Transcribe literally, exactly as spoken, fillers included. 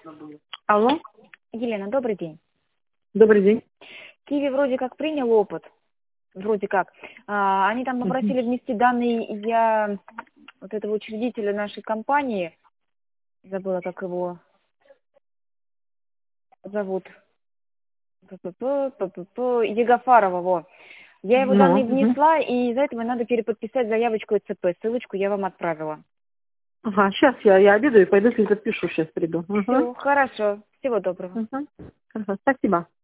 Алло, Елена, добрый день. добрый день. Киви вроде как принял опыт, вроде как. А, они там Мгм. попросили внести данные я вот этого учредителя нашей компании, забыла, как его зовут, П-п-п, П-п-п, Егофарова, во. Я его Ну, данные мгм. внесла, и из-за этого надо переподписать заявочку ЭЦП. Ссылочку я вам отправила. Ага, сейчас я, я обедаю и пойду переподпишу, сейчас приду. Угу. Все, хорошо. Всего доброго. Угу. Хорошо, спасибо.